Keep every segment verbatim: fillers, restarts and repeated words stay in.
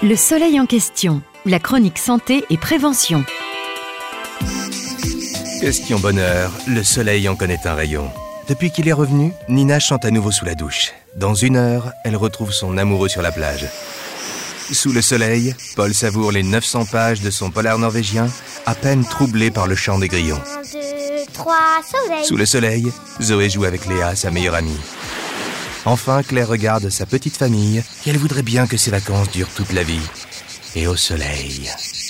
Le soleil en question, la chronique santé et prévention. Question bonheur, le soleil en connaît un rayon. Depuis qu'il est revenu, Nina chante à nouveau sous la douche. Dans une heure, elle retrouve son amoureux sur la plage. Sous le soleil, Paul savoure les neuf cents pages de son polar norvégien, à peine troublé par le chant des grillons. Un, deux, trois, soleil. Sous le soleil, Zoé joue avec Léa, sa meilleure amie. Enfin, Claire regarde sa petite famille et elle voudrait bien que ses vacances durent toute la vie. Et au soleil...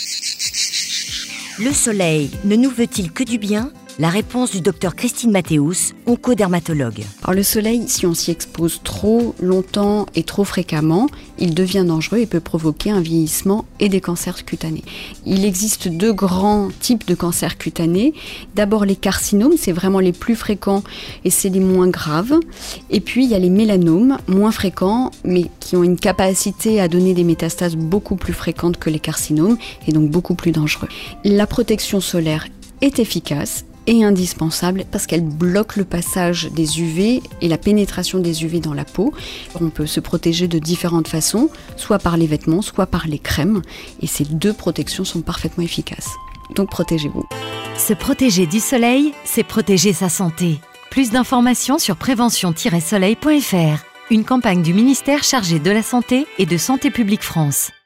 Le soleil ne nous veut-il que du bien ? La réponse du docteur Christine Mathéus, oncodermatologue. Alors le soleil, si on s'y expose trop longtemps et trop fréquemment, il devient dangereux et peut provoquer un vieillissement et des cancers cutanés. Il existe deux grands types de cancers cutanés. D'abord les carcinomes, c'est vraiment les plus fréquents et c'est les moins graves. Et puis il y a les mélanomes, moins fréquents mais qui ont une capacité à donner des métastases beaucoup plus fréquentes que les carcinomes et donc beaucoup plus dangereux. La protection solaire est efficace et indispensable parce qu'elle bloque le passage des U V et la pénétration des U V dans la peau. On peut se protéger de différentes façons, soit par les vêtements, soit par les crèmes, et ces deux protections sont parfaitement efficaces. Donc protégez-vous. Se protéger du soleil, c'est protéger sa santé. Plus d'informations sur prévention tiret soleil point f r. Une campagne du ministère chargé de la Santé et de Santé publique France.